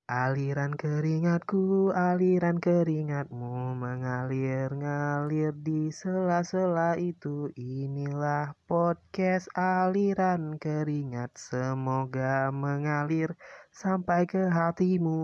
Aliran keringatku, aliran keringatmu mengalir-ngalir di sela-sela itu. Inilah podcast aliran keringat, semoga mengalir sampai ke hatimu.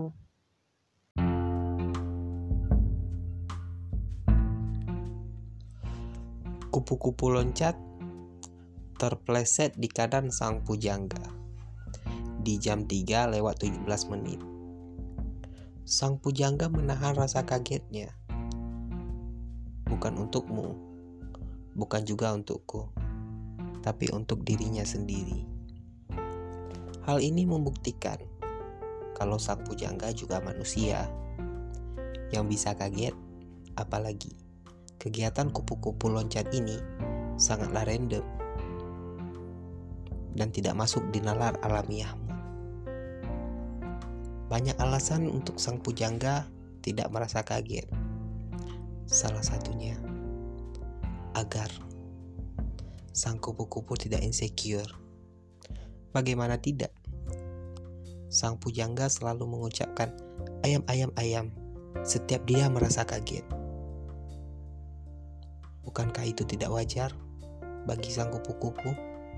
Kupu-kupu loncat terpleset di kandang sang pujangga di jam 3:17. Sang pujangga menahan rasa kagetnya. Bukan untukmu, bukan juga untukku, tapi untuk dirinya sendiri. Hal ini membuktikan kalau sang pujangga juga manusia yang bisa kaget. Apalagi kegiatan kupu-kupu loncat ini sangatlah random dan tidak masuk di nalar alamiahmu. Banyak alasan untuk sang pujangga tidak merasa kaget. Salah satunya agar sang kupu-kupu tidak insecure. Bagaimana tidak? Sang pujangga selalu mengucapkan ayam ayam ayam setiap dia merasa kaget. Bukankah itu tidak wajar bagi sang kupu-kupu?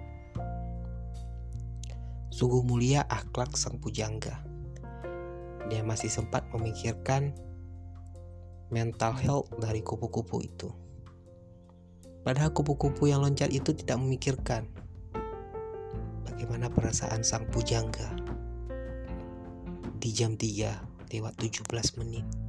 Sungguh mulia akhlak sang pujangga. Dia masih sempat memikirkan mental health dari kupu-kupu itu. Padahal kupu-kupu yang loncat itu tidak memikirkan bagaimana perasaan sang pujangga di jam 3:17.